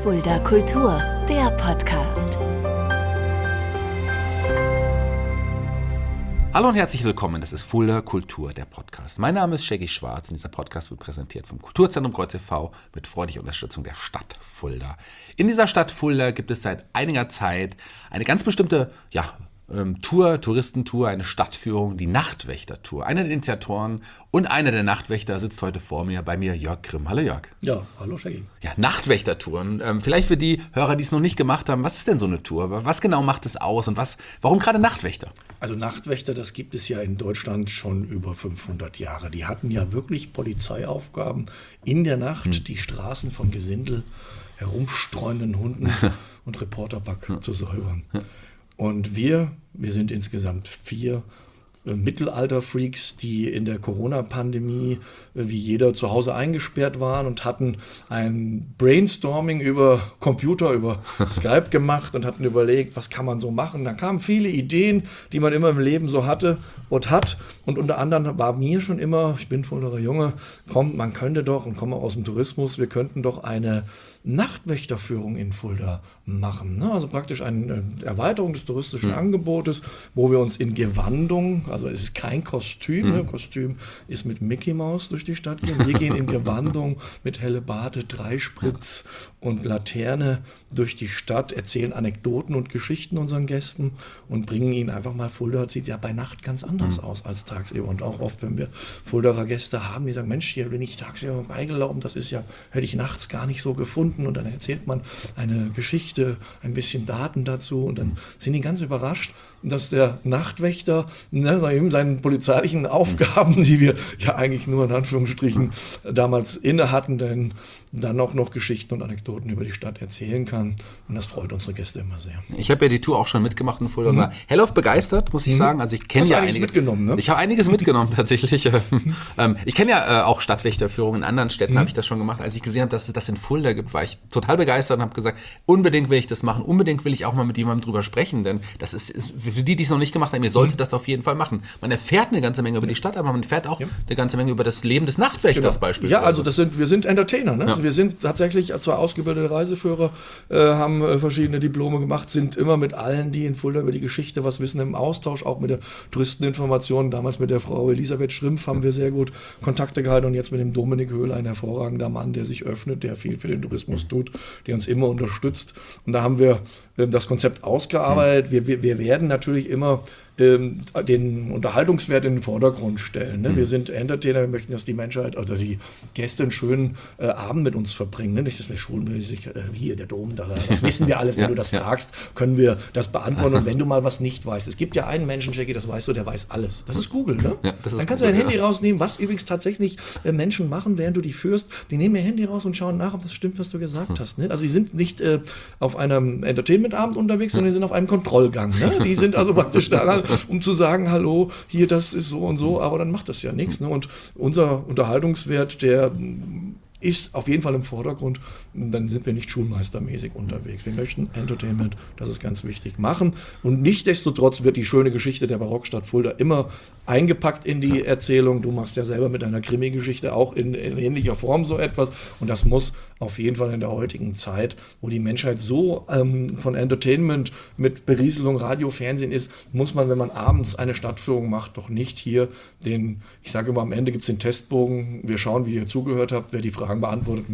Fulda Kultur, der Podcast. Hallo und herzlich willkommen, das ist Fulda Kultur, der Podcast. Mein Name ist Shaggy Schwarz und dieser Podcast wird präsentiert vom Kulturzentrum Kreuz e.V. mit freundlicher Unterstützung der Stadt Fulda. In dieser Stadt Fulda gibt es seit einiger Zeit eine ganz bestimmte Touristentour, eine Stadtführung, die Nachtwächter-Tour. Einer der Initiatoren und einer der Nachtwächter sitzt heute vor mir, bei mir Jörg Grimm. Hallo Jörg. Ja, hallo Shaggy. Ja, Nachtwächter-Touren. Vielleicht für die Hörer, die es noch nicht gemacht haben, was ist denn so eine Tour? Was genau macht es aus und warum gerade Nachtwächter? Also Nachtwächter, das gibt es ja in Deutschland schon über 500 Jahre. Die hatten ja wirklich Polizeiaufgaben in der Nacht, die Straßen von Gesindel, herumstreuenden Hunden und Reporterpack zu säubern. Und wir sind insgesamt 4 Mittelalter-Freaks, die in der Corona-Pandemie wie jeder zu Hause eingesperrt waren und hatten ein Brainstorming über Computer, über Skype gemacht und hatten überlegt, was kann man so machen. Da kamen viele Ideen, die man immer im Leben so hatte und hat. Und unter anderem war mir schon immer, ich bin Fuldaer Junge, man könnte doch, und komme aus dem Tourismus, wir könnten doch eine Nachtwächterführung in Fulda machen. Also praktisch eine Erweiterung des touristischen Angebotes, wo wir uns in Gewandung, also es ist kein Kostüm, Kostüm ist mit Mickey Mouse durch die Stadt gehen. Wir gehen in Gewandung mit Hellebarde, Dreispritz und Laterne durch die Stadt, erzählen Anekdoten und Geschichten unseren Gästen und bringen ihnen einfach mal, Fulda sieht ja bei Nacht ganz anders aus als tagsüber. Und auch oft, wenn wir Fuldaer Gäste haben, die sagen, Mensch, hier bin ich tagsüber beigelaufen, das ist ja, hätte ich nachts gar nicht so gefunden. Und dann erzählt man eine Geschichte, ein bisschen Daten dazu und dann sind die ganz überrascht, dass der Nachtwächter eben seinen polizeilichen Aufgaben, die wir ja eigentlich nur in Anführungsstrichen damals inne hatten, denn dann auch noch Geschichten und Anekdoten über die Stadt erzählen kann. Und das freut unsere Gäste immer sehr. Ich habe ja die Tour auch schon mitgemacht in Fulda und war hellauf begeistert, muss ich sagen. Also ich kenne ja einiges mitgenommen, ne? Ich habe einiges mitgenommen tatsächlich. Ich kenne ja auch Stadtwächterführungen in anderen Städten, habe ich das schon gemacht. Als ich gesehen habe, dass es das in Fulda gibt, war ich total begeistert und habe gesagt, unbedingt will ich das machen, unbedingt will ich auch mal mit jemandem drüber sprechen, denn das ist für die es noch nicht gemacht haben, ihr solltet das auf jeden Fall machen. Man erfährt eine ganze Menge über die Stadt, aber man erfährt auch eine ganze Menge über das Leben des Nachtwächters beispielsweise. Ja, also wir sind Entertainer, ne? Ja. Wir sind tatsächlich zwar ausgebildete Reiseführer, haben verschiedene Diplome gemacht, sind immer mit allen, die in Fulda über die Geschichte was wissen, im Austausch, auch mit der Touristeninformation. Damals mit der Frau Elisabeth Schrimpf haben wir sehr gut Kontakte gehalten und jetzt mit dem Dominik Höhler, ein hervorragender Mann, der sich öffnet, der viel für den Tourismus tut, der uns immer unterstützt. Und da haben wir das Konzept ausgearbeitet. Wir werden natürlich immer den Unterhaltungswert in den Vordergrund stellen. Ne? Wir sind Entertainer, wir möchten, dass die Menschheit oder die Gäste einen schönen Abend mit uns verbringen. Ne? Nicht, dass wir schulmäßig, hier der Dom, das wissen wir alles, wenn du das fragst, können wir das beantworten. Und wenn du mal was nicht weißt, es gibt ja einen Menschen, Jackie, das weißt du, der weiß alles. Das ist Google. Ne? Ja, dann kannst du dein Handy rausnehmen, was übrigens tatsächlich Menschen machen, während du die führst. Die nehmen ihr Handy raus und schauen nach, ob das stimmt, was du gesagt hast. Ne? Also die sind nicht auf einem Entertainment-Abend unterwegs, sondern die sind auf einem Kontrollgang. Ne? Die sind also praktisch daran, um zu sagen, hallo, hier, das ist so und so, aber dann macht das ja nichts. Ne? Und unser Unterhaltungswert, der ist auf jeden Fall im Vordergrund, dann sind wir nicht schulmeistermäßig unterwegs. Wir möchten Entertainment, das ist ganz wichtig, machen und nichtsdestotrotz wird die schöne Geschichte der Barockstadt Fulda immer eingepackt in die Erzählung. Du machst ja selber mit deiner Krimi-Geschichte auch in ähnlicher Form so etwas und das muss auf jeden Fall in der heutigen Zeit, wo die Menschheit so von Entertainment mit Berieselung, Radio, Fernsehen ist, muss man, wenn man abends eine Stadtführung macht, doch nicht hier ich sage immer, am Ende gibt es den Testbogen, wir schauen, wie ihr zugehört habt, wer die Fragen beantwortet,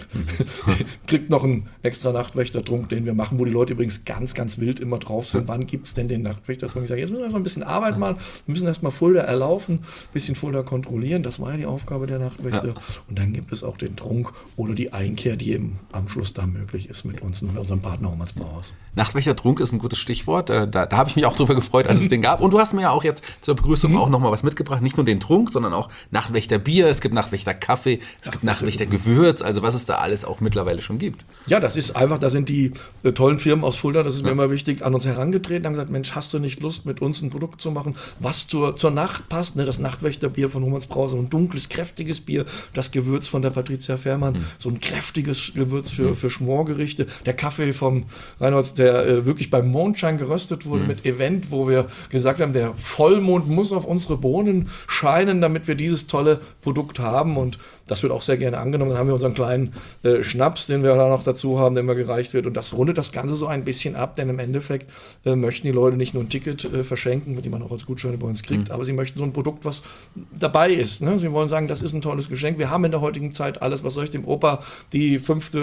kriegt noch einen extra Nachtwächtertrunk, den wir machen, wo die Leute übrigens ganz, ganz wild immer drauf sind. Wann gibt es denn den Nachtwächtertrunk? Ich sage, jetzt müssen wir erstmal ein bisschen Arbeit machen, wir müssen erstmal Fulda erlaufen, ein bisschen Fulda kontrollieren, das war ja die Aufgabe der Nachtwächter. Ja. Und dann gibt es auch den Trunk oder die Einkehr, die eben am Schluss da möglich ist mit uns und mit unserem Partner Homans Brauhaus. Nachtwächtertrunk ist ein gutes Stichwort, da habe ich mich auch drüber gefreut, als es den gab. Und du hast mir ja auch jetzt zur Begrüßung auch nochmal was mitgebracht, nicht nur den Trunk, sondern auch Nachtwächterbier, es gibt Nachtwächterkaffee, es gibt Nachtwächtergewürz, also was es da alles auch mittlerweile schon gibt. Ja, das ist einfach, da sind die tollen Firmen aus Fulda, das ist mir immer wichtig, an uns herangetreten, haben gesagt, Mensch, hast du nicht Lust, mit uns ein Produkt zu machen, was zur Nacht passt, ne? Das Nachtwächterbier von Homans Brauhaus, so ein dunkles, kräftiges Bier, das Gewürz von der Patricia Fährmann, so ein kräftiges Gewürz für Schmorgerichte, der Kaffee vom Reinhold, der wirklich beim Mondschein geröstet wurde mit Event, wo wir gesagt haben, der Vollmond muss auf unsere Bohnen scheinen, damit wir dieses tolle Produkt haben und das wird auch sehr gerne angenommen. Dann haben wir unseren kleinen Schnaps, den wir da noch dazu haben, der immer gereicht wird. Und das rundet das Ganze so ein bisschen ab, denn im Endeffekt möchten die Leute nicht nur ein Ticket verschenken, die man auch als Gutscheine bei uns kriegt, aber sie möchten so ein Produkt, was dabei ist. Ne? Sie wollen sagen, das ist ein tolles Geschenk. Wir haben in der heutigen Zeit alles, was soll ich dem Opa die 5.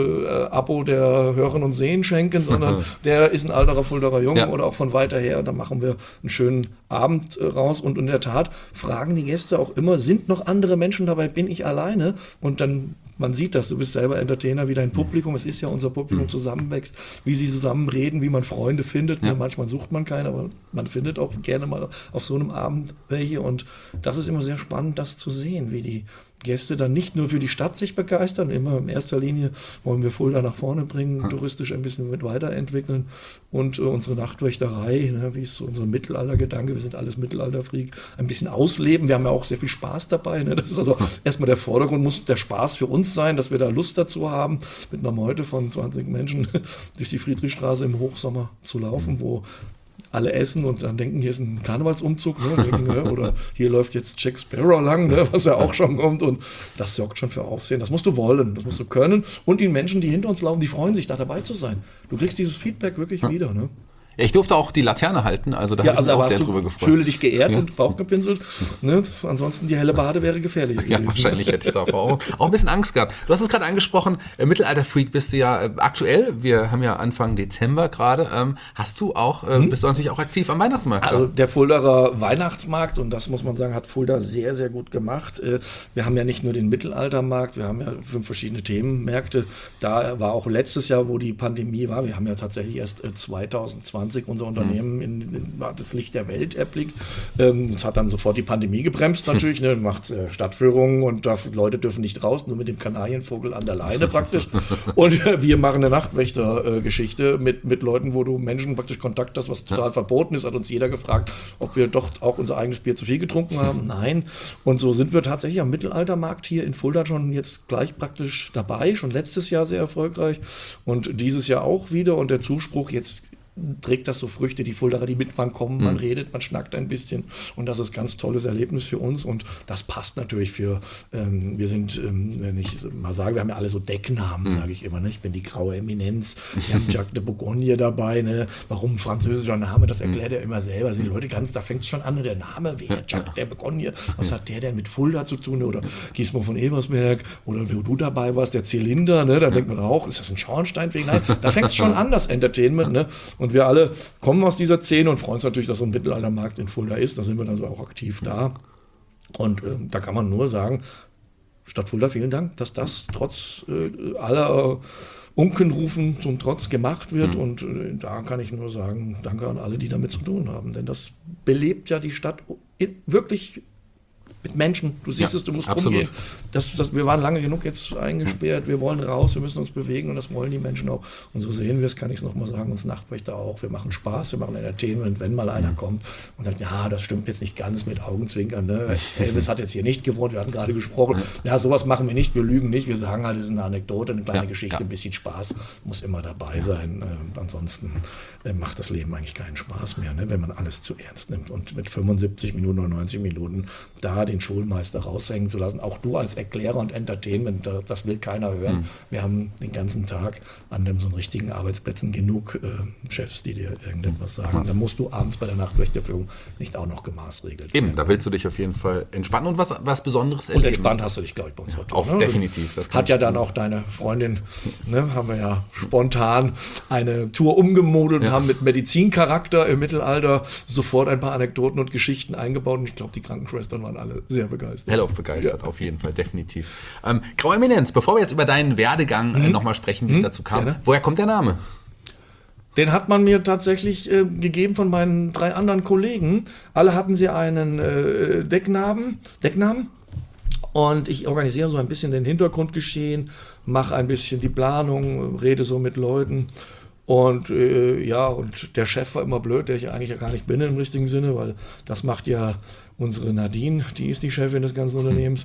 Abo der Hören und Sehen schenken, sondern der ist ein alterer Fuldaer Junge oder auch von weiter her. Da machen wir einen schönen Abend raus. Und in der Tat fragen die Gäste auch immer, sind noch andere Menschen dabei, bin ich alleine? Und dann, man sieht das, du bist selber Entertainer, wie dein Publikum, es ist ja unser Publikum, zusammenwächst, wie sie zusammen reden, wie man Freunde findet. Ja. Manchmal sucht man keine, aber man findet auch gerne mal auf so einem Abend welche. Und das ist immer sehr spannend, das zu sehen, wie die Gäste dann nicht nur für die Stadt sich begeistern, immer in erster Linie wollen wir Fulda nach vorne bringen, touristisch ein bisschen mit weiterentwickeln und unsere Nachtwächterei, ne, wie ist so unser Mittelaltergedanke, wir sind alles Mittelalterfreak, ein bisschen ausleben, wir haben ja auch sehr viel Spaß dabei, ne? Das ist also erstmal der Vordergrund, muss der Spaß für uns sein, dass wir da Lust dazu haben, mit einer Meute von 20 Menschen durch die Friedrichstraße im Hochsommer zu laufen, wo alle essen und dann denken, hier ist ein Karnevalsumzug, ne, oder hier läuft jetzt Jack Sparrow lang, ne, was ja auch schon kommt, und das sorgt schon für Aufsehen. Das musst du wollen, das musst du können, und die Menschen, die hinter uns laufen, die freuen sich, da dabei zu sein. Du kriegst dieses Feedback wirklich wieder, ne? Ja, ich durfte auch die Laterne halten, also da habe ich mich auch sehr drüber gefreut. Fühle dich geehrt und Bauch gepinselt. Ne? Ansonsten die helle Bade wäre gefährlich gewesen. Ja, wahrscheinlich hätte ich davor auch ein bisschen Angst gehabt. Du hast es gerade angesprochen, Mittelalter-Freak bist du ja aktuell. Wir haben ja Anfang Dezember gerade. Hast du auch, bist du natürlich auch aktiv am Weihnachtsmarkt? Also der Fuldaer Weihnachtsmarkt, und das muss man sagen, hat Fulda sehr, sehr gut gemacht. Wir haben ja nicht nur den Mittelaltermarkt, wir haben ja 5 verschiedene Themenmärkte. Da war auch letztes Jahr, wo die Pandemie war, wir haben ja tatsächlich erst 2020 unser Unternehmen in das Licht der Welt erblickt. Das hat dann sofort die Pandemie gebremst natürlich, ne, macht Stadtführungen und Leute dürfen nicht raus, nur mit dem Kanarienvogel an der Leine praktisch. Und wir machen eine Nachtwächter-Geschichte mit Leuten, wo du Menschen praktisch Kontakt hast, was total verboten ist. Hat uns jeder gefragt, ob wir doch auch unser eigenes Bier zu viel getrunken haben. Nein. Und so sind wir tatsächlich am Mittelaltermarkt hier in Fulda schon jetzt gleich praktisch dabei. Schon letztes Jahr sehr erfolgreich und dieses Jahr auch wieder. Und der Zuspruch jetzt trägt das so Früchte, die Fuldaer, die mit, man kommen, man redet, man schnackt ein bisschen, und das ist ein ganz tolles Erlebnis für uns, und das passt natürlich für, wir sind, wenn ich mal sage, wir haben ja alle so Decknamen, sage ich immer, ne? Ich bin die graue Eminenz, wir haben Jacques de Bourgogne dabei, ne? Warum ein französischer Name, das erklärt er immer selber, also die Leute da fängt es schon an, der Name, wer, Jacques de Bourgogne, was hat der denn mit Fulda zu tun, oder Giesmo von Ebersberg, oder wo du dabei warst, der Zylinder, ne? Da denkt man auch, ist das ein Schornsteinfeger? Nein, da fängt es schon an, das Entertainment, ne? Und wir alle kommen aus dieser Szene und freuen uns natürlich, dass so ein Mittelaltermarkt in Fulda ist. Da sind wir dann so auch aktiv da. Und da kann man nur sagen, Stadt Fulda, vielen Dank, dass das trotz aller Unkenrufen zum Trotz gemacht wird. Und da kann ich nur sagen, danke an alle, die damit zu tun haben. Denn das belebt ja die Stadt wirklich mit Menschen. Du siehst es, du musst rumgehen. Wir waren lange genug jetzt eingesperrt, wir wollen raus, wir müssen uns bewegen, und das wollen die Menschen auch. Und so sehen wir es, kann ich es nochmal sagen, uns Nachtwächter auch. Wir machen Spaß, wir machen Entertainment, wenn mal einer kommt und sagt, ja, das stimmt jetzt nicht ganz, mit Augenzwinkern. Ne? Elvis hat jetzt hier nicht gewohnt, wir hatten gerade gesprochen. Ja, sowas machen wir nicht, wir lügen nicht, wir sagen halt, es ist eine Anekdote, eine kleine Geschichte, ein bisschen Spaß, muss immer dabei sein. Ansonsten macht das Leben eigentlich keinen Spaß mehr, ne? Wenn man alles zu ernst nimmt. Und mit 75 Minuten oder 90 Minuten da den Schulmeister raushängen zu lassen, auch du als Erklärer und Entertainment, das will keiner hören. Wir haben den ganzen Tag an so einen richtigen Arbeitsplätzen genug Chefs, die dir irgendetwas sagen. Da musst du abends bei der Nachtwächterführung nicht auch noch gemaßregelt werden. Eben, da willst du dich auf jeden Fall entspannen und was Besonderes erleben. Und entspannt hast du dich, glaube ich, bei uns auch. Ne? Definitiv. Das hat ja dann auch deine Freundin, ne, haben wir ja spontan eine Tour umgemodelt und haben mit Medizincharakter im Mittelalter sofort ein paar Anekdoten und Geschichten eingebaut, und ich glaube, die Krankenschwestern waren alle sehr begeistert. Hellauf begeistert, auf jeden Fall, definitiv. Graue Eminenz, bevor wir jetzt über deinen Werdegang nochmal sprechen, wie es dazu kam, woher kommt der Name? Den hat man mir tatsächlich gegeben von meinen 3 anderen Kollegen. Alle hatten sie einen Decknamen. Und ich organisiere so ein bisschen den Hintergrundgeschehen, mache ein bisschen die Planung, rede so mit Leuten. Und und der Chef war immer blöd, der ich eigentlich ja gar nicht bin im richtigen Sinne, weil das macht ja unsere Nadine, die ist die Chefin des ganzen Unternehmens.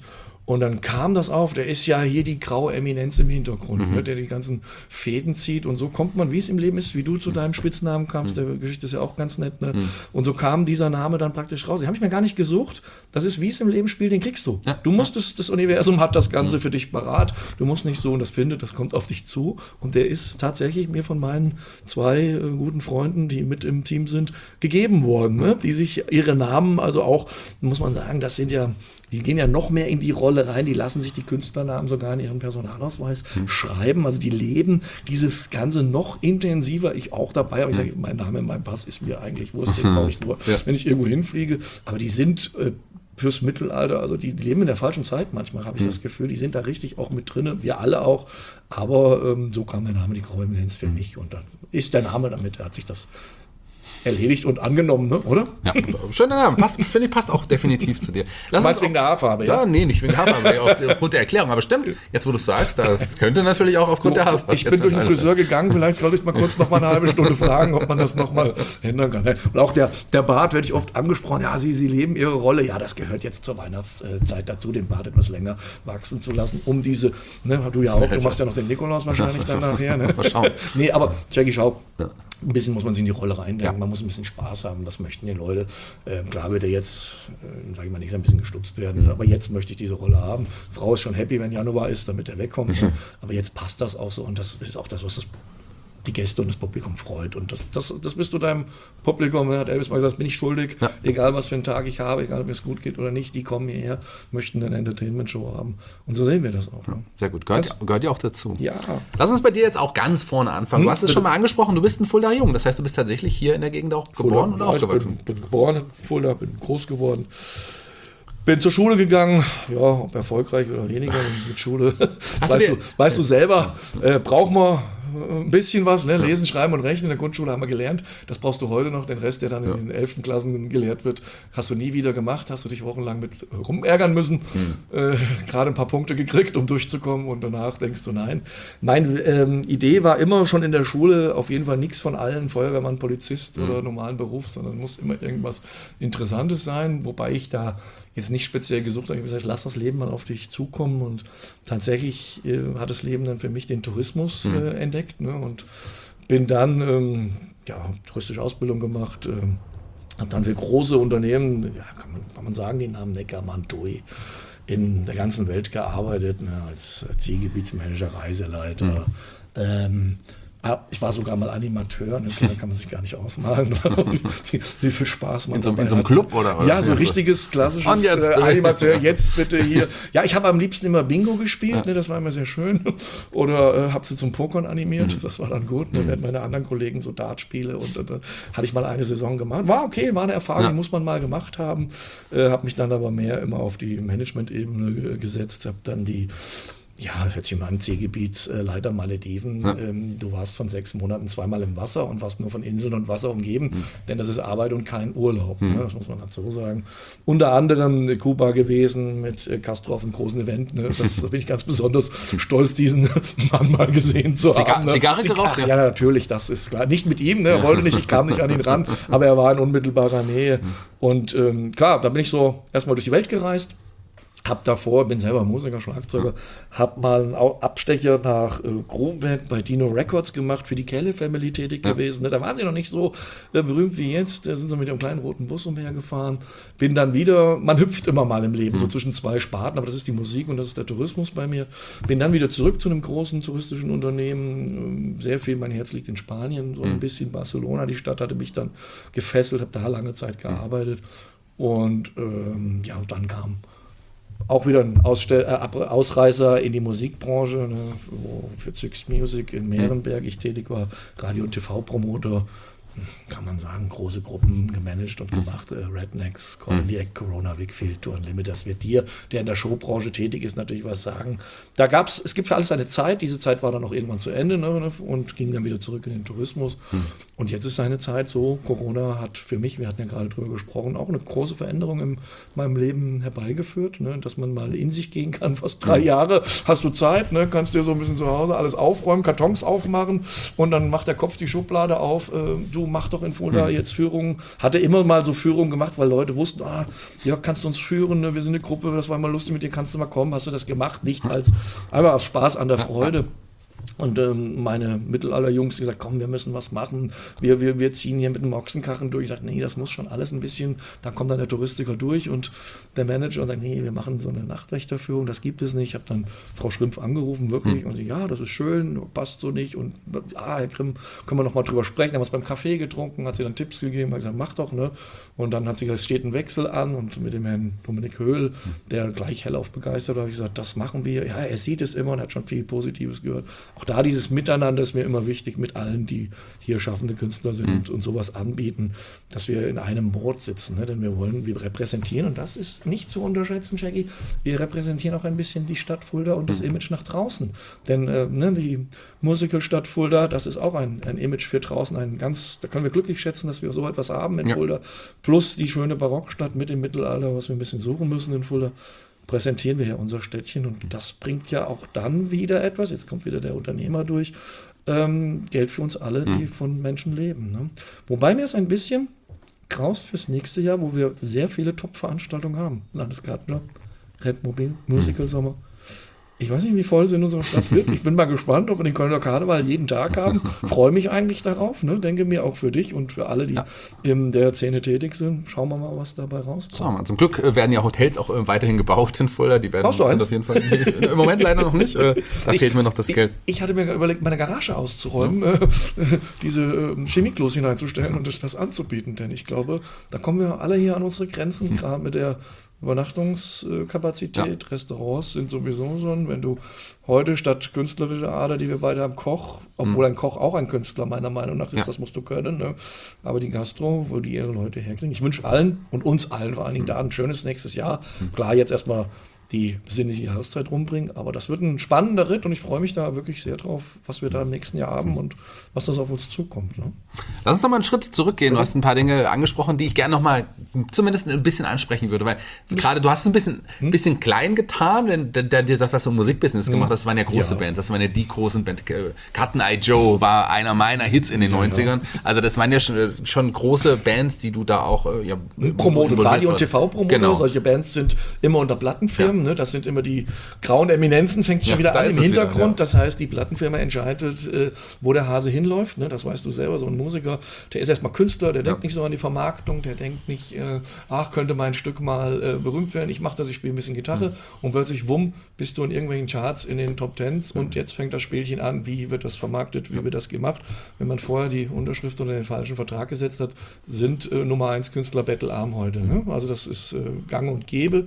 Und dann kam das auf, der ist ja hier die graue Eminenz im Hintergrund, ne, der die ganzen Fäden zieht. Und so kommt man, wie es im Leben ist, wie du zu deinem Spitznamen kamst, der Geschichte ist ja auch ganz nett. Ne? Und so kam dieser Name dann praktisch raus. Den habe ich mir gar nicht gesucht. Das ist, wie es im Leben spielt, den kriegst du. Du musst das Universum hat das Ganze für dich parat. Du musst nicht so, und das kommt auf dich zu. Und der ist tatsächlich mir von meinen 2 guten Freunden, die mit im Team sind, gegeben worden. Ne? Die sich ihre Namen, also auch, muss man sagen, das sind ja, die gehen ja noch mehr in die Rolle rein, die lassen sich die Künstlernamen sogar in ihren Personalausweis schreiben, also die leben dieses Ganze noch intensiver, ich auch dabei, aber ich sage, mein Name in meinem Pass ist mir eigentlich Wurst, den brauche ich nur, wenn ich irgendwo hinfliege, aber die sind fürs Mittelalter, also die leben in der falschen Zeit manchmal, habe ich das Gefühl, die sind da richtig auch mit drin, wir alle auch, aber so kam der Name die Graue Eminenz für mich und dann ist der Name damit, hat sich das erledigt und angenommen, ne? Oder? Ja, schöner Name. Finde ich, passt auch definitiv zu dir. Du meinst wegen der Haarfarbe, ja? Ja, nee, nicht wegen der Haarfarbe, aufgrund der Erklärung. Aber stimmt, jetzt wo du es sagst, das könnte natürlich auch aufgrund der Haarfarbe. Ich bin durch den Friseur gegangen, vielleicht sollte ich mal kurz noch mal eine halbe Stunde fragen, ob man das noch mal ändern kann. Und auch der Bart werde ich oft angesprochen, ja, Sie leben Ihre Rolle, ja, das gehört jetzt zur Weihnachtszeit dazu, den Bart etwas länger wachsen zu lassen, um diese, ne, du ja auch, du machst ja noch den Nikolaus wahrscheinlich dann nachher, ne? Mal schauen. Nee, aber Jackie, schau, ein bisschen muss man sich in die Rolle reindenken, man muss ein bisschen Spaß haben, das möchten die Leute. Klar wird er jetzt, sage ich mal, nicht ein bisschen gestutzt werden, aber jetzt möchte ich diese Rolle haben. Frau ist schon happy, wenn Januar ist, damit er wegkommt, aber jetzt passt das auch so und das ist auch das, was die Gäste und das Publikum freut. Und das bist du deinem Publikum, hat Elvis mal gesagt, bin ich schuldig, egal was für einen Tag ich habe, egal ob es gut geht oder nicht, die kommen hierher, möchten eine Entertainment-Show haben. Und so sehen wir das auch. Ne? Sehr gut, gehört ja auch dazu. Ja. Lass uns bei dir jetzt auch ganz vorne anfangen. Du hast es schon mal angesprochen, du bist ein Fuldaer Jung, das heißt, du bist tatsächlich hier in der Gegend auch geboren und aufgewachsen. Ich bin geboren in Fulda, bin groß geworden. Bin zur Schule gegangen, ja, ob erfolgreich oder weniger mit Schule. Weißt du selber, braucht man ein bisschen was, ne? Lesen, Schreiben und Rechnen in der Grundschule haben wir gelernt. Das brauchst du heute noch. Den Rest, der dann in den 11. Klassen gelehrt wird, hast du nie wieder gemacht. Hast du dich wochenlang mit rumärgern müssen. Gerade ein paar Punkte gekriegt, um durchzukommen. Und danach denkst du, nein. Meine Idee war immer schon in der Schule auf jeden Fall nichts von allen Feuerwehrmann, Polizist oder normalen Beruf, sondern muss immer irgendwas Interessantes sein. Wobei ich da jetzt nicht speziell gesucht habe. Ich habe gesagt, lass das Leben mal auf dich zukommen. Und tatsächlich hat das Leben dann für mich den Tourismus entdeckt. Ne? Und bin dann touristische Ausbildung gemacht, habe dann für große Unternehmen, kann man sagen, den Namen Neckermann, TUI, in der ganzen Welt gearbeitet, ne? Als Zielgebietsmanager, Reiseleiter. Ich war sogar mal Animateur, ne? Da kann man sich gar nicht ausmalen, wie viel Spaß man in so einem Club oder? Ja, so richtiges, klassisches Animateur, jetzt bitte hier. Ja, ich habe am liebsten immer Bingo gespielt, ne? Das war immer sehr schön. Oder habe sie zum Pokern animiert, das war dann gut. Ne? Während meine anderen Kollegen so Dartspiele und hatte ich mal eine Saison gemacht. War okay, war eine Erfahrung, die muss man mal gemacht haben. Habe mich dann aber mehr immer auf die Management-Ebene gesetzt, habe dann hört sich mal an, Zielgebietsleiter Malediven. Du warst von 6 Monaten 2-mal im Wasser und warst nur von Inseln und Wasser umgeben, denn das ist Arbeit und kein Urlaub. Ne? Das muss man dazu sagen. Unter anderem Kuba gewesen mit Castro auf einem großen Event. Ne? Da bin ich ganz besonders stolz, diesen Mann mal gesehen zu haben. Ne? Zigarre geraucht? Ja, natürlich, das ist klar. Nicht mit ihm, ne? Er wollte nicht, ich kam nicht an ihn ran, aber er war in unmittelbarer Nähe. Und klar, da bin ich so erstmal durch die Welt gereist. Hab davor, bin selber Musiker, Schlagzeuger, hab mal einen Abstecher nach Kronberg bei Dino Records gemacht, für die Kelle Family tätig gewesen. Da waren sie noch nicht so berühmt wie jetzt, da sind sie mit dem kleinen roten Bus umhergefahren. Bin dann wieder, man hüpft immer mal im Leben, so zwischen 2 Sparten, aber das ist die Musik und das ist der Tourismus bei mir. Bin dann wieder zurück zu einem großen touristischen Unternehmen, sehr viel, mein Herz liegt in Spanien, so ein bisschen Barcelona, die Stadt hatte mich dann gefesselt, habe da lange Zeit gearbeitet und dann kam auch wieder ein Ausreißer in die Musikbranche, ne, wo für Zyx Music in Meerenberg ich tätig war, Radio- und TV-Promoter, kann man sagen, große Gruppen gemanagt und gemacht, Rednecks, Corneliac, Corona, Wickfield, Tour Unlimited, das wird dir, der in der Showbranche tätig ist, natürlich was sagen. Es gibt für alles eine Zeit, diese Zeit war dann auch irgendwann zu Ende, ne, und ging dann wieder zurück in den Tourismus. Und jetzt ist seine Zeit so, Corona hat für mich, wir hatten ja gerade drüber gesprochen, auch eine große Veränderung in meinem Leben herbeigeführt, ne, dass man mal in sich gehen kann, fast 3 Jahre hast du Zeit, ne, kannst dir so ein bisschen zu Hause alles aufräumen, Kartons aufmachen und dann macht der Kopf die Schublade auf, du mach doch in Fulda jetzt Führungen. Hatte immer mal so Führungen gemacht, weil Leute wussten, Jörg, kannst du uns führen, ne? Wir sind eine Gruppe, das war immer lustig, mit dir kannst du mal kommen, hast du das gemacht, nicht einfach aus Spaß an der Freude. Und meine Mittelalter-Jungs gesagt, komm, wir müssen was machen. Wir ziehen hier mit dem Ochsenkarren durch. Ich sage, nee, das muss schon alles ein bisschen. Dann kommt dann der Touristiker durch und der Manager und sagt, nee, wir machen so eine Nachtwächterführung, das gibt es nicht. Ich habe dann Frau Schrimpf angerufen, wirklich. Und sie, ja, das ist schön, passt so nicht. Und Herr Grimm, können wir noch mal drüber sprechen. Haben wir es beim Kaffee getrunken, hat sie dann Tipps gegeben, hat gesagt, mach doch, ne? Und dann hat sie gesagt, es steht ein Wechsel an. Und mit dem Herrn Dominik Höhl, der gleich hellauf begeistert war, habe ich gesagt, das machen wir. Ja, er sieht es immer und hat schon viel Positives gehört. Auch da dieses Miteinander ist mir immer wichtig mit allen, die hier schaffende Künstler sind und sowas anbieten, dass wir in einem Boot sitzen, ne? Denn wir repräsentieren, und das ist nicht zu unterschätzen, Jackie, wir repräsentieren auch ein bisschen die Stadt Fulda und das Image nach draußen. Denn die Musicalstadt Fulda, das ist auch ein Image für draußen, da können wir glücklich schätzen, dass wir so etwas haben in Fulda, plus die schöne Barockstadt mit dem Mittelalter, was wir ein bisschen suchen müssen in Fulda. Präsentieren wir ja unser Städtchen und das bringt ja auch dann wieder etwas, jetzt kommt wieder der Unternehmer durch, Geld für uns alle, die von Menschen leben. Ne? Wobei mir es ein bisschen graust fürs nächste Jahr, wo wir sehr viele Top-Veranstaltungen haben. Landesgartenjob, Rentmobil, Musical-Sommer. Ich weiß nicht, wie voll sie in unserer Stadt wird. Ich bin mal gespannt, ob wir den Kölner Karneval jeden Tag haben. Freue mich eigentlich darauf. Ne? Denke mir auch für dich und für alle, die in der Szene tätig sind. Schauen wir mal, was dabei rauskommt. Zum Glück werden ja Hotels auch weiterhin gebaut in Fulda. Die werden sind auf jeden Fall im Moment leider noch nicht. Da fehlt mir noch das Geld. Ich hatte mir überlegt, meine Garage auszuräumen, diese Chemieklos hineinzustellen und das anzubieten. Denn ich glaube, da kommen wir alle hier an unsere Grenzen, gerade mit der Übernachtungskapazität, Restaurants sind sowieso schon, wenn du heute statt künstlerischer Ader, die wir beide haben, Koch, obwohl ein Koch auch ein Künstler meiner Meinung nach ist, das musst du können, ne? Aber die Gastro, wo die ihre Leute herkriegen, ich wünsche allen und uns allen vor allen Dingen da ein schönes nächstes Jahr. Klar, jetzt erstmal die besinnliche Jahreszeit rumbringen, aber das wird ein spannender Ritt und ich freue mich da wirklich sehr drauf, was wir da im nächsten Jahr haben und was das auf uns zukommt. Ne? Lass uns noch mal einen Schritt zurückgehen. Du hast ein paar Dinge angesprochen, die ich gerne noch mal zumindest ein bisschen ansprechen würde, weil gerade du hast es ein bisschen klein getan, wenn der dir sagt, was du im Musikbusiness gemacht hast, das waren ja große Bands, das waren ja die großen Bands. Cotton Eye Joe war einer meiner Hits in den 90ern, also das waren ja schon große Bands, die du da auch promotet, Radio- und TV-Promoter, solche Bands sind immer unter Plattenfirmen. Ne? Das sind immer die grauen Eminenzen, fängt schon wieder an im Hintergrund. Das heißt, die Plattenfirma entscheidet, wo der Hase hinläuft. Ne? Das weißt du selber, so ein Musiker, der ist erstmal Künstler, der denkt nicht so an die Vermarktung, der denkt nicht, könnte mein Stück mal berühmt werden, ich mache das, ich spiele ein bisschen Gitarre und plötzlich, wumm, bist du in irgendwelchen Charts in den Top Tens und jetzt fängt das Spielchen an, wie wird das vermarktet, wie wird das gemacht. Wenn man vorher die Unterschrift unter den falschen Vertrag gesetzt hat, sind Nummer 1 Künstler bettelarm heute. Ne? Also das ist gang und gäbe.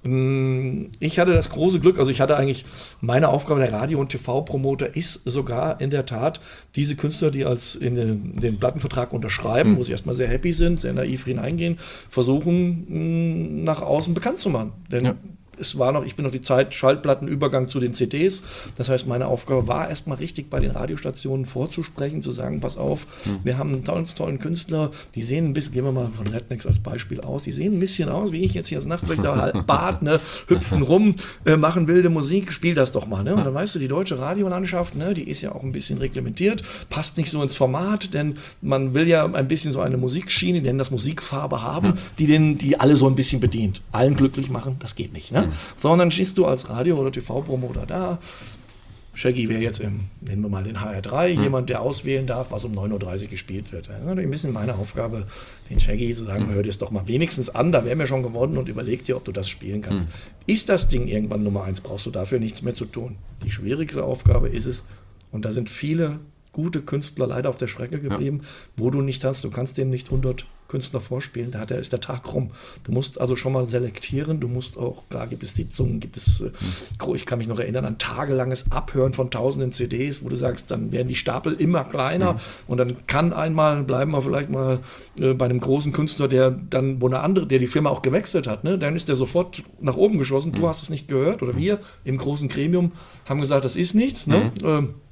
Ich hatte das große Glück, also ich hatte eigentlich meine Aufgabe, der Radio- und TV-Promoter ist sogar in der Tat diese Künstler, die als in den Plattenvertrag unterschreiben, wo sie erstmal sehr happy sind, sehr naiv hineingehen, versuchen nach außen bekannt zu machen. Denn ich bin noch die Zeit, Schallplattenübergang zu den CDs. Das heißt, meine Aufgabe war erstmal richtig bei den Radiostationen vorzusprechen, zu sagen, pass auf, wir haben einen tollen Künstler, die sehen ein bisschen, gehen wir mal von Rednecks als Beispiel aus, die sehen ein bisschen aus, wie ich jetzt hier als Nachtwächter, halb Bart, ne, hüpfen rum, machen wilde Musik, spiel das doch mal. Ne? Und dann weißt du, die deutsche Radiolandschaft, ne, die ist ja auch ein bisschen reglementiert, passt nicht so ins Format, denn man will ja ein bisschen so eine Musikschiene, die nennen das Musikfarbe haben, die alle so ein bisschen bedient. Allen glücklich machen, das geht nicht. Ne? Sondern stehst du als Radio- oder TV-Promoter da. Shaggy wäre jetzt nennen wir mal den HR3, jemand, der auswählen darf, was um 9.30 Uhr gespielt wird. Das ist natürlich ein bisschen meine Aufgabe, den Shaggy zu sagen, hör dir es doch mal wenigstens an, da wären wir schon gewonnen und überleg dir, ob du das spielen kannst. Ist das Ding irgendwann Nummer 1, brauchst du dafür nichts mehr zu tun. Die schwierigste Aufgabe ist es, und da sind viele gute Künstler leider auf der Strecke geblieben, wo du nicht hast, du kannst dem nicht 100 Künstler vorspielen, da ist der Tag rum. Du musst also schon mal selektieren, du musst auch, klar gibt es Sitzungen, ich kann mich noch erinnern an tagelanges Abhören von tausenden CDs, wo du sagst, dann werden die Stapel immer kleiner und dann bleiben wir vielleicht mal bei einem großen Künstler, der die Firma auch gewechselt hat, ne? Dann ist der sofort nach oben geschossen, du hast es nicht gehört oder wir im großen Gremium haben gesagt, das ist nichts, ne?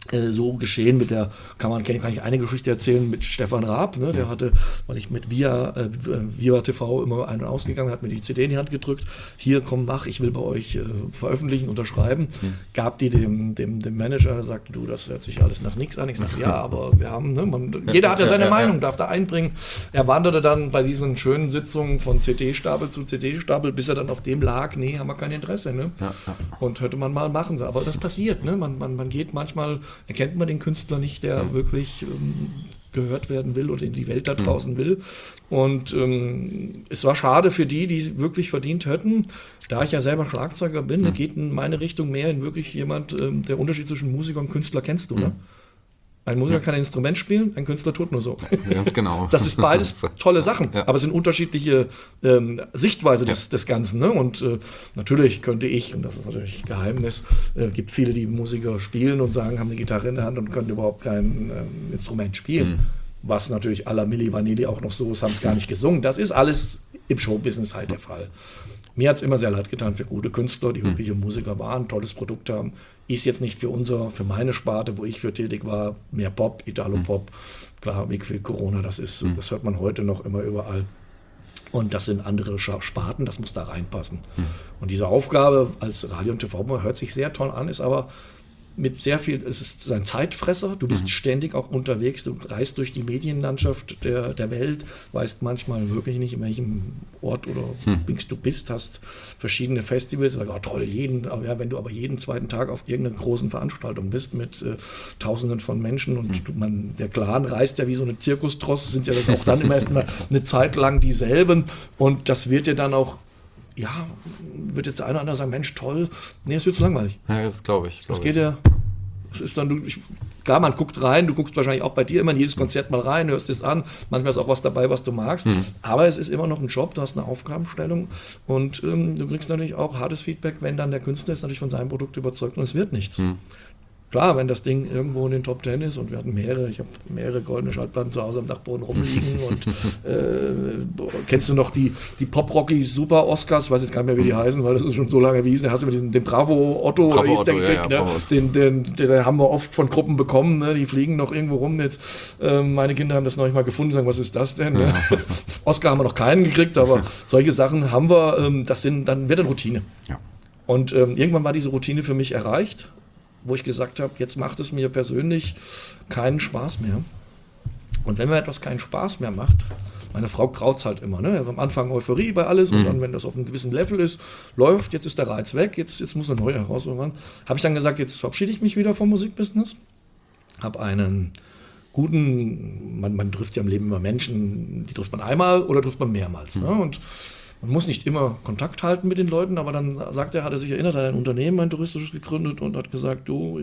so geschehen mit der, kann ich eine Geschichte erzählen mit Stefan Raab, ne? Der hatte, weil ich mit Viva TV immer ein- und ausgegangen, hat mir die CD in die Hand gedrückt, hier komm, mach, ich will bei euch veröffentlichen, unterschreiben, gab die dem Manager, der sagte, du, das hört sich alles nach nichts an, ich sagte, ja, aber wir haben, ne, jeder hat ja seine Meinung, darf da einbringen, er wanderte dann bei diesen schönen Sitzungen von CD-Stapel zu CD-Stapel, bis er dann auf dem lag, nee, haben wir kein Interesse, ne? Und hätte man mal machen, aber das passiert, ne? Man geht manchmal, erkennt man den Künstler nicht, der wirklich gehört werden will oder in die Welt da draußen will. Und es war schade für die wirklich verdient hätten. Da ich ja selber Schlagzeuger bin, geht in meine Richtung mehr in wirklich jemand, der Unterschied zwischen Musiker und Künstler kennst du, oder? Ein Musiker kann ein Instrument spielen, ein Künstler tut nur so. Ganz genau. Das ist beides tolle Sachen, aber es sind unterschiedliche Sichtweise des Ganzen. Ne? Und natürlich könnte ich, und das ist natürlich ein Geheimnis, gibt viele, die Musiker spielen und sagen, haben eine Gitarre in der Hand und können überhaupt kein Instrument spielen. Was natürlich à la Milli Vanilli auch noch so ist, haben es gar nicht gesungen. Das ist alles im Showbusiness halt der Fall. Mir hat es immer sehr leid getan für gute Künstler, die wirkliche Musiker waren, tolles Produkt haben. Ist jetzt nicht für meine Sparte, wo ich für tätig war, mehr Pop, Italo-Pop. Klar, Weg für Corona, das hört man heute noch immer überall. Und das sind andere Sparten, das muss da reinpassen. Und diese Aufgabe als Radio- und TV hört sich sehr toll an, ist aber mit sehr viel, es ist ein Zeitfresser, du bist ständig auch unterwegs, du reist durch die Medienlandschaft der Welt, weißt manchmal wirklich nicht, in welchem Ort oder du bist, hast verschiedene Festivals, sagst, oh, toll, wenn du aber jeden zweiten Tag auf irgendeiner großen Veranstaltung bist mit Tausenden von Menschen und der Clan reist ja wie so eine Zirkustross, sind ja das auch dann immer erst mal eine Zeit lang dieselben und das wird dir dann auch wird jetzt der eine oder andere sagen, Mensch, toll. Nee, es wird zu langweilig. Ja, das glaube ich. Das geht ja, das ist dann, klar, man guckt rein, du guckst wahrscheinlich auch bei dir immer in jedes Konzert mal rein, hörst es an, manchmal ist auch was dabei, was du magst, aber es ist immer noch ein Job, du hast eine Aufgabenstellung und du kriegst natürlich auch hartes Feedback, wenn dann der Künstler ist natürlich von seinem Produkt überzeugt und es wird nichts. Klar, wenn das Ding irgendwo in den Top 10 ist und wir hatten ich habe mehrere goldene Schallplatten zu Hause am Dachboden rumliegen und kennst du noch die Pop-Rocky Super Oscars, ich weiß jetzt gar nicht mehr, wie die heißen, weil das ist schon so lange wie da hast du mit den Bravo Otto, den haben wir oft von Gruppen bekommen, ne? Die fliegen noch irgendwo rum jetzt. Meine Kinder haben das noch nicht mal gefunden, sagen, was ist das denn? Ne? Oscar haben wir noch keinen gekriegt, aber solche Sachen haben wir, dann wird dann Routine. Ja. Und irgendwann war diese Routine für mich erreicht, wo ich gesagt habe, jetzt macht es mir persönlich keinen Spaß mehr. Und wenn mir etwas keinen Spaß mehr macht, meine Frau kraut's halt immer, ne? Am Anfang Euphorie bei alles und dann, wenn das auf einem gewissen Level ist, läuft, jetzt ist der Reiz weg, jetzt muss eine neue Herausforderung ran. Habe ich dann gesagt, jetzt verabschiede ich mich wieder vom Musikbusiness, habe einen guten, man trifft ja im Leben immer Menschen, die trifft man einmal oder trifft man mehrmals, ne? Und man muss nicht immer Kontakt halten mit den Leuten, aber dann hat er sich erinnert an ein Unternehmen, ein touristisches gegründet und hat gesagt, du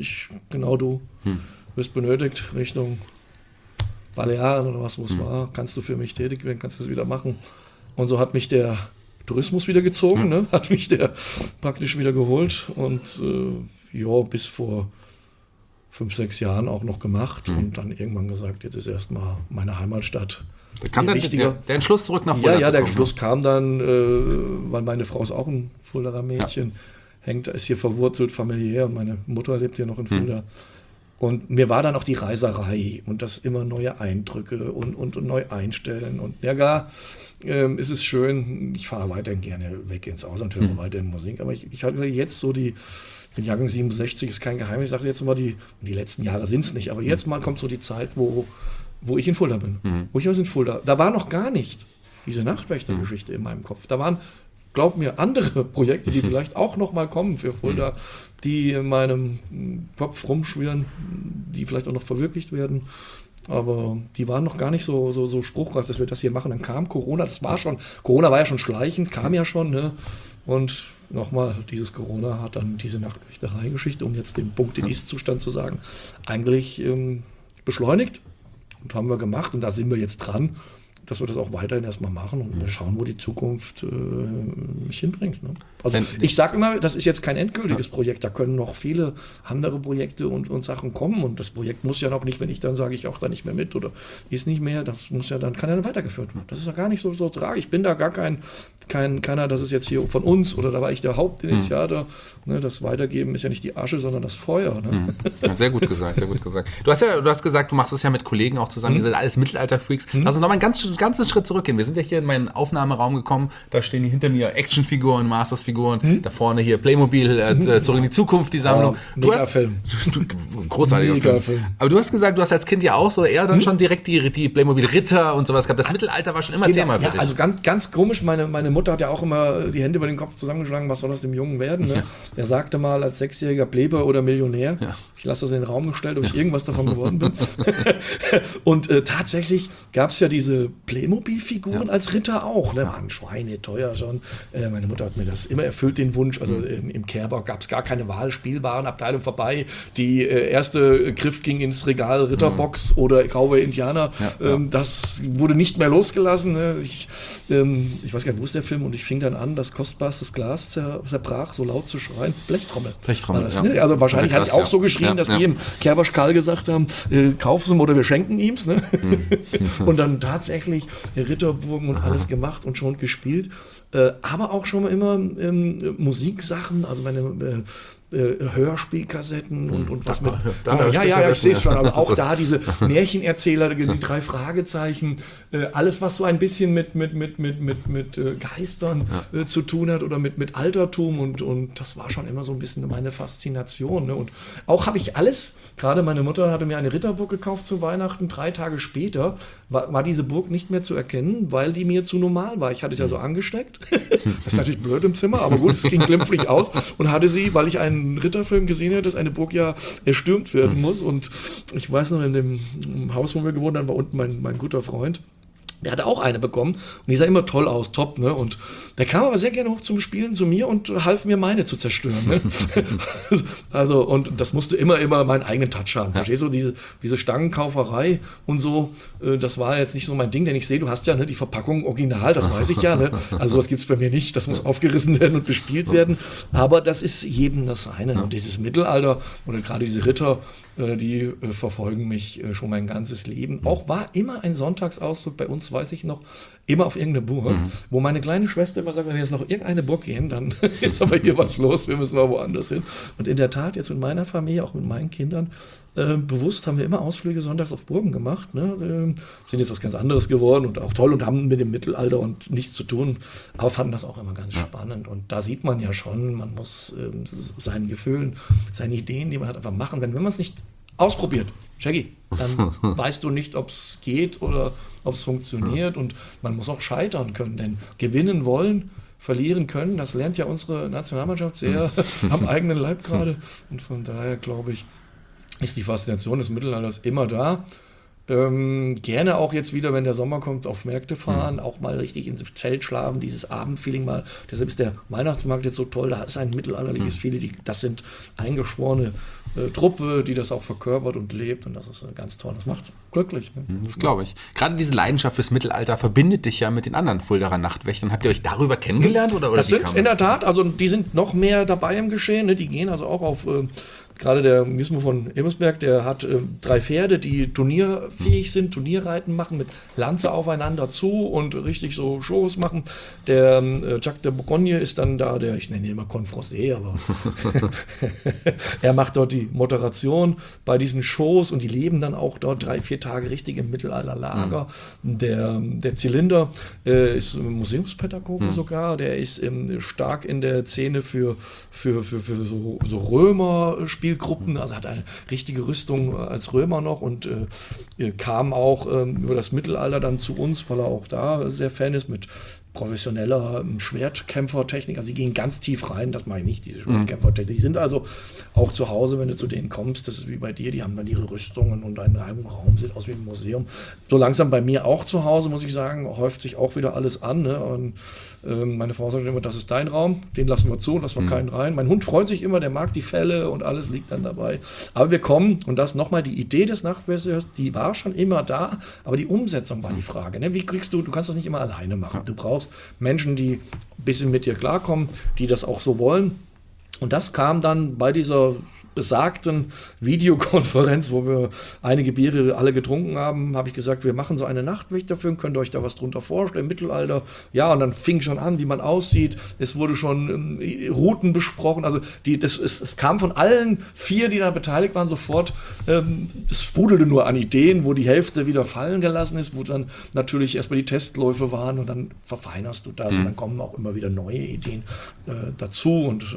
wirst benötigt Richtung Balearen oder was, wo es war, kannst du für mich tätig werden, kannst du das wieder machen. Und so hat mich der Tourismus wieder gezogen, ne? Hat mich der praktisch wieder geholt und bis vor 5-6 Jahren auch noch gemacht und dann irgendwann gesagt, jetzt ist erstmal meine Heimatstadt. Da kam dann der Entschluss zurück nach Fulda. Ja, der Entschluss kam dann, weil meine Frau ist auch ein Fuldaer Mädchen, ist hier verwurzelt familiär und meine Mutter lebt hier noch in Fulda. Und mir war dann auch die Reiserei und das immer neue Eindrücke und neu einstellen. Und ist es schön, ich fahre weiterhin gerne weg ins Ausland, höre weiterhin Musik. Aber ich habe gesagt, jetzt so ich bin Jahrgang 67, ist kein Geheimnis. Ich sage jetzt mal, die letzten Jahre sind es nicht, aber jetzt mal kommt so die Zeit, wo ich in Fulda bin. Wo ich in Fulda. Da war noch gar nicht diese Nachtwächter-Geschichte in meinem Kopf. Da waren, glaub mir, andere Projekte, die vielleicht auch noch mal kommen für Fulda, die in meinem Kopf rumschwirren, die vielleicht auch noch verwirklicht werden. Aber die waren noch gar nicht so spruchreif, dass wir das hier machen. Dann kam Corona, Corona war ja schon schleichend, kam ja schon, ne? Und nochmal, dieses Corona hat dann diese Nachtwächterei-Geschichte, um jetzt den Punkt, den Ist-Zustand zu sagen, eigentlich beschleunigt. Und haben wir gemacht und da sind wir jetzt dran. dass wir das auch weiterhin erstmal machen und schauen, wo die Zukunft mich hinbringt. Ne? Also ich sage immer, das ist jetzt kein endgültiges Projekt, da können noch viele andere Projekte und Sachen kommen und das Projekt muss ja noch nicht, wenn ich dann sage, ich auch da nicht mehr mit oder ist nicht mehr, das muss ja dann, kann ja dann weitergeführt werden. Das ist ja gar nicht so tragisch. Ich bin da gar keiner, das ist jetzt hier von uns oder da war ich der Hauptinitiator. Ne, das Weitergeben ist ja nicht die Asche, sondern das Feuer. Ne? Ja, sehr gut gesagt, sehr gut gesagt. Du hast gesagt, du machst es ja mit Kollegen auch zusammen, ihr seid alles Mittelalter-Freaks. Also nochmal einen ganzen Schritt zurückgehen. Wir sind ja hier in meinen Aufnahmeraum gekommen, da stehen hinter mir Actionfiguren, Masters-Figuren, da vorne hier Playmobil, Zurück in die Zukunft, die Sammlung. Mega-Film. Großartiger Film. Aber du hast gesagt, du hast als Kind ja auch so eher dann schon direkt die Playmobil-Ritter und sowas gehabt. Das Mittelalter war schon immer Thema für dich. Also ganz komisch, meine Mutter hat ja auch immer die Hände über den Kopf zusammengeschlagen, was soll aus dem Jungen werden. Ne? Ja. Er sagte mal als 6-jähriger Pleber oder Millionär, ich lasse das in den Raum gestellt, ob ich irgendwas davon geworden bin. Und tatsächlich gab es ja diese Playmobil-Figuren als Ritter auch. Ne? Waren Schweine teuer schon. Meine Mutter hat mir das immer erfüllt, den Wunsch. Also im Kerbau gab es gar keine Wahl, Spielwarenabteilung vorbei. Die erste Griff ging ins Regal, Ritterbox oder Graue Indianer. Das wurde nicht mehr losgelassen. Ne? Ich weiß gar nicht, wo ist der Film? Und ich fing dann an, das kostbarstes Glas zerbrach, so laut zu schreien. Blechtrommel war das, ne? Also wahrscheinlich hatte ich auch so geschrien, dass die im Kerberschkal gesagt haben, kauf's ihm oder wir schenken ihm's. Ne? Und dann tatsächlich Ritterburgen und alles gemacht und schon gespielt. Aber auch schon mal immer Musiksachen, also meine Hörspielkassetten und was mit. Ich sehe es schon, aber auch da diese Märchenerzähler, die 3 Fragezeichen, alles, was so ein bisschen mit Geistern zu tun hat oder mit Altertum und das war schon immer so ein bisschen meine Faszination. Ne? Und auch habe ich alles, gerade meine Mutter hatte mir eine Ritterburg gekauft zu Weihnachten, 3 Tage später war diese Burg nicht mehr zu erkennen, weil die mir zu normal war. Ich hatte es ja so angesteckt. Das ist natürlich blöd im Zimmer, aber gut, es ging glimpflich aus und hatte sie, weil ich einen Ritterfilm gesehen habe, dass eine Burg ja erstürmt werden muss. Und ich weiß noch, in dem Haus, wo wir gewohnt haben, war unten mein guter Freund. Der hatte auch eine bekommen und die sah immer toll aus, top, ne? Und der kam aber sehr gerne hoch zum Spielen zu mir und half mir meine zu zerstören, ne? Also, und das musste immer meinen eigenen Touch haben. Verstehst du, diese Stangenkauferei und so, das war jetzt nicht so mein Ding, denn ich sehe, du hast ja die Verpackung original, das weiß ich ja, ne? Also sowas gibt's bei mir nicht, das muss aufgerissen werden und bespielt werden, aber das ist jedem das eine. Und dieses Mittelalter oder gerade diese Ritter, die verfolgen mich schon mein ganzes Leben. Auch war immer ein Sonntagsausflug bei uns, weiß ich noch, immer auf irgendeine Burg, wo meine kleine Schwester immer sagt, wenn wir jetzt noch irgendeine Burg gehen, dann ist aber hier was los, wir müssen mal woanders hin. Und in der Tat, jetzt mit meiner Familie, auch mit meinen Kindern, bewusst haben wir immer Ausflüge sonntags auf Burgen gemacht. Ne? Sind jetzt was ganz anderes geworden und auch toll und haben mit dem Mittelalter und nichts zu tun, aber fanden das auch immer ganz spannend. Und da sieht man ja schon, man muss seinen Gefühlen, seine Ideen, die man hat, einfach machen. Wenn man es nicht ausprobiert, Shaggy, dann weißt du nicht, ob es geht oder ob es funktioniert. Und man muss auch scheitern können, denn gewinnen wollen, verlieren können, das lernt ja unsere Nationalmannschaft sehr am eigenen Leib gerade. Und von daher, glaube ich, ist die Faszination des Mittelalters immer da. Gerne auch jetzt wieder, wenn der Sommer kommt, auf Märkte fahren, auch mal richtig ins Zelt schlafen, dieses Abendfeeling mal. Deshalb ist der Weihnachtsmarkt jetzt so toll, da ist ein mittelalterliches Feeling. Das sind eingeschworene Truppe, die das auch verkörpert und lebt und das ist ganz toll. Das macht glücklich. Ne? Das glaube ich. Gerade diese Leidenschaft fürs Mittelalter verbindet dich ja mit den anderen Fuldaer Nachtwächtern. Habt ihr euch darüber kennengelernt? Oder das sind in der Tat, also die sind noch mehr dabei im Geschehen. Ne? Die gehen also auch auf... Gerade der Gizmo von Ebersberg, der hat 3 Pferde, die turnierfähig sind, Turnierreiten machen, mit Lanze aufeinander zu und richtig so Shows machen. Der Jacques de Bourgogne ist dann da, ich nenne ihn immer Confrosé, aber er macht dort die Moderation bei diesen Shows und die leben dann auch dort 3-4 Tage richtig im Mittelalterlager. Der Zylinder ist Museumspädagoge sogar, der ist stark in der Szene für so Römer-Spielgruppen, also hat eine richtige Rüstung als Römer noch und kam auch über das Mittelalter dann zu uns, weil er auch da sehr Fan ist mit professioneller Schwertkämpfertechnik, also die gehen ganz tief rein, das mache ich nicht, diese Schwertkämpfertechnik. Die sind also auch zu Hause, wenn du zu denen kommst, das ist wie bei dir, die haben dann ihre Rüstungen und ein Raum sieht aus wie ein Museum. So langsam bei mir auch zu Hause, muss ich sagen, häuft sich auch wieder alles an. Ne? Und meine Frau sagt immer, das ist dein Raum, den lassen wir zu, lassen wir keinen rein. Mein Hund freut sich immer, der mag die Felle und alles liegt dann dabei. Aber wir kommen, und das nochmal, die Idee des Nachtwächters, die war schon immer da, aber die Umsetzung war die Frage. Ne? Wie kriegst du kannst das nicht immer alleine machen. Du brauchst Menschen, die ein bisschen mit dir klarkommen, die das auch so wollen. Und das kam dann bei dieser besagten Videokonferenz, wo wir einige Biere alle getrunken haben, habe ich gesagt, wir machen so eine Nachtwächterführung, könnt ihr euch da was drunter vorstellen, Mittelalter? Ja, und dann fing schon an, wie man aussieht. Es wurde schon Routen besprochen. Also es kam von allen 4, die da beteiligt waren, sofort, es sprudelte nur an Ideen, wo die Hälfte wieder fallen gelassen ist, wo dann natürlich erstmal die Testläufe waren und dann verfeinerst du das und dann kommen auch immer wieder neue Ideen dazu und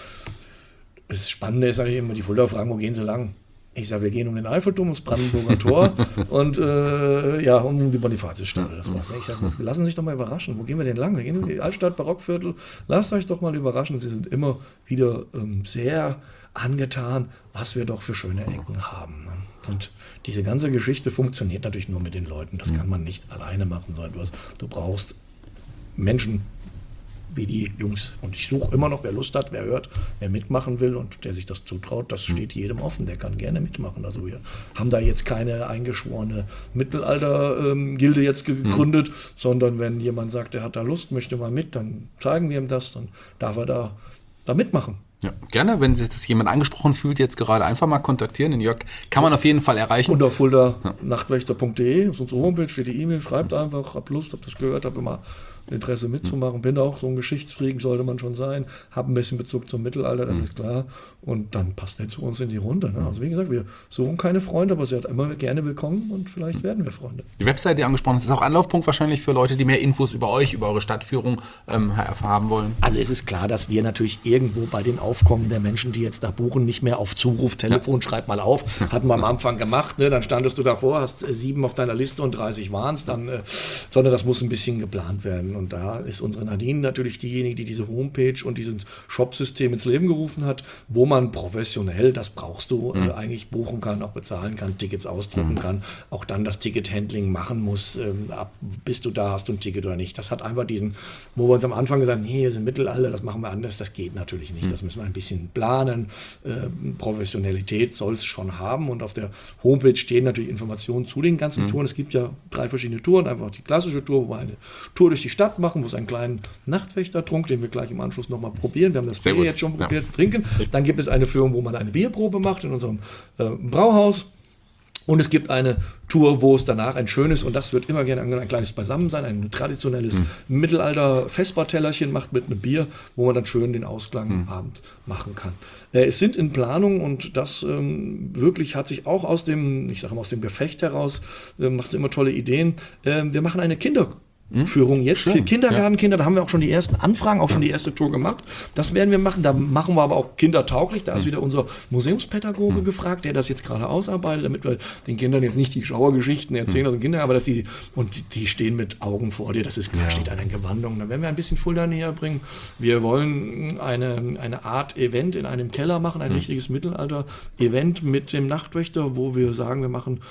das Spannende ist eigentlich immer, die Fulda fragen, wo gehen sie lang? Ich sage, wir gehen um den Eiffelturm, ums Brandenburger Tor und um die Bonifatiusstelle. Ich sage, lassen Sie sich doch mal überraschen. Wo gehen wir denn lang? Wir gehen in die Altstadt, Barockviertel. Lasst euch doch mal überraschen. Sie sind immer wieder sehr angetan, was wir doch für schöne Ecken haben. Und diese ganze Geschichte funktioniert natürlich nur mit den Leuten. Das kann man nicht alleine machen. Du brauchst Menschen, wie die Jungs. Und ich suche immer noch, wer Lust hat, wer hört, wer mitmachen will und der sich das zutraut, das steht jedem offen, der kann gerne mitmachen. Also wir haben da jetzt keine eingeschworene Mittelalter-Gilde jetzt gegründet, sondern wenn jemand sagt, der hat da Lust, möchte mal mit, dann zeigen wir ihm das, dann darf er da mitmachen. Ja, gerne, wenn sich das jemand angesprochen fühlt, jetzt gerade einfach mal kontaktieren. Den Jörg kann man auf jeden Fall erreichen. Unter fulda-nachtwächter.de ist unsere Homepage, steht die E-Mail, schreibt einfach, hab Lust, hab das gehört, hab immer Interesse mitzumachen. Bin auch so ein Geschichtsfreak, sollte man schon sein. Hab ein bisschen Bezug zum Mittelalter, das ist klar. Und dann passt der zu uns in die Runde. Ne? Also wie gesagt, wir suchen keine Freunde, aber sie hat immer gerne willkommen und vielleicht werden wir Freunde. Die Website, die angesprochen ist, ist auch Anlaufpunkt wahrscheinlich für Leute, die mehr Infos über euch, über eure Stadtführung haben wollen. Also es ist klar, dass wir natürlich irgendwo bei den Aufkommen der Menschen, die jetzt da buchen, nicht mehr auf Zuruf, Telefon, schreib mal auf, hatten wir am Anfang gemacht, ne? Dann standest du davor, hast 7 auf deiner Liste und 30 waren es, sondern das muss ein bisschen geplant werden. Und da ist unsere Nadine natürlich diejenige, die diese Homepage und dieses Shop-System ins Leben gerufen hat, wo man professionell, das brauchst du, eigentlich buchen kann, auch bezahlen kann, Tickets ausdrucken kann, auch dann das Ticket-Handling machen muss, bist du da, hast du ein Ticket oder nicht. Das hat einfach wo wir uns am Anfang gesagt haben, nee, wir sind Mittelalter, das machen wir anders, das geht natürlich nicht. Das müssen wir ein bisschen planen. Professionalität soll es schon haben und auf der Homepage stehen natürlich Informationen zu den ganzen Touren. Es gibt ja 3 verschiedene Touren, einfach die klassische Tour, wo wir eine Tour durch die Stadt machen, wo es einen kleinen Nachtwächtertrunk, den wir gleich im Anschluss nochmal probieren. Wir haben das Bier jetzt schon probiert, trinken. Dann gibt es eine Führung, wo man eine Bierprobe macht in unserem Brauhaus. Und es gibt eine Tour, wo es danach ein schönes, und das wird immer gerne ein kleines Beisammensein, ein traditionelles Mittelalter-Vespertellerchen macht mit einem Bier, wo man dann schön den Ausklang-Abend machen kann. Es sind in Planung und das wirklich hat sich auch aus dem Gefecht heraus, machst du immer tolle Ideen. Wir machen eine Kinderführung jetzt für Kindergartenkinder. Da haben wir auch schon die ersten Anfragen, auch schon die erste Tour gemacht. Das werden wir machen. Da machen wir aber auch kindertauglich. Da ist wieder unser Museumspädagoge gefragt, der das jetzt gerade ausarbeitet, damit wir den Kindern jetzt nicht die Schauergeschichten erzählen aus dem Kinder, aber die stehen mit Augen vor dir. Das ist klar, steht eine Gewandung. Da werden wir ein bisschen Fulda näher bringen. Wir wollen eine Art Event in einem Keller machen, ein richtiges Mittelalter-Event mit dem Nachtwächter, wo wir sagen, wir machen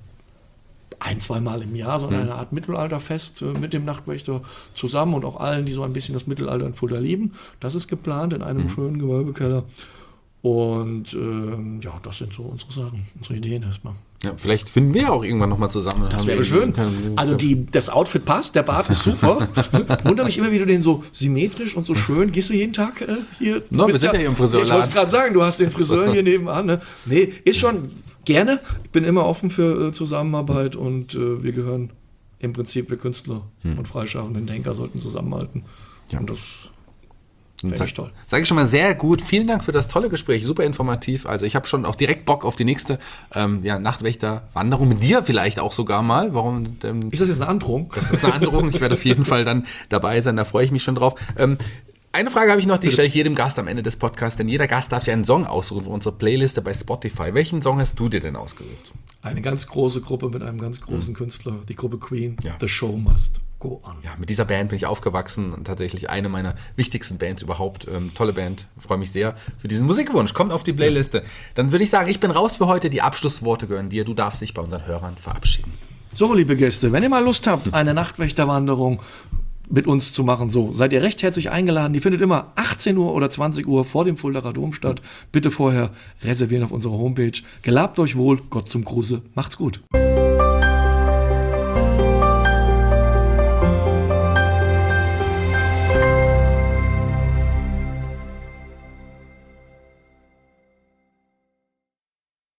1-2 Mal im Jahr so eine Art Mittelalterfest mit dem Nachtwächter zusammen und auch allen, die so ein bisschen das Mittelalter in Fulda lieben. Das ist geplant in einem schönen Gewölbekeller. Und das sind so unsere Sachen, unsere Ideen erstmal. Ja, vielleicht finden wir auch irgendwann nochmal zusammen. Das wäre schön. Also das Outfit passt, der Bart ist super. Wundere mich immer, wie du den so symmetrisch und so schön, gehst du jeden Tag hier? Wir sind ja hier im Friseurladen. Ich wollte es gerade sagen, du hast den Friseur hier nebenan. Ne? Nee, ist schon gerne. Ich bin immer offen für Zusammenarbeit und wir gehören im Prinzip, wir Künstler und freischaffenden Denker sollten zusammenhalten. Ja. Und das finde ich toll. Sage ich schon mal sehr gut. Vielen Dank für das tolle Gespräch. Super informativ. Also ich habe schon auch direkt Bock auf die nächste Nachtwächter-Wanderung mit dir vielleicht auch sogar mal. Warum? Ist das jetzt eine Androhung? Das ist eine Androhung. Ich werde auf jeden Fall dann dabei sein. Da freue ich mich schon drauf. Eine Frage habe ich noch, die stelle ich jedem Gast am Ende des Podcasts, denn jeder Gast darf sich einen Song aussuchen für unsere Playliste bei Spotify. Welchen Song hast du dir denn ausgesucht? Eine ganz große Gruppe mit einem ganz großen Künstler, die Gruppe Queen, The Show Must. Go On. Ja, mit dieser Band bin ich aufgewachsen und tatsächlich eine meiner wichtigsten Bands überhaupt. Tolle Band, freue mich sehr für diesen Musikwunsch. Kommt auf die Playliste. Dann würde ich sagen, ich bin raus für heute. Die Abschlussworte gehören dir. Du darfst dich bei unseren Hörern verabschieden. So, liebe Gäste, wenn ihr mal Lust habt, eine Nachtwächterwanderung mit uns zu machen, so, seid ihr recht herzlich eingeladen. Die findet immer 18 Uhr oder 20 Uhr vor dem Fuldaer Dom statt. Bitte vorher reservieren auf unserer Homepage. Gelabt euch wohl, Gott zum Gruße, macht's gut.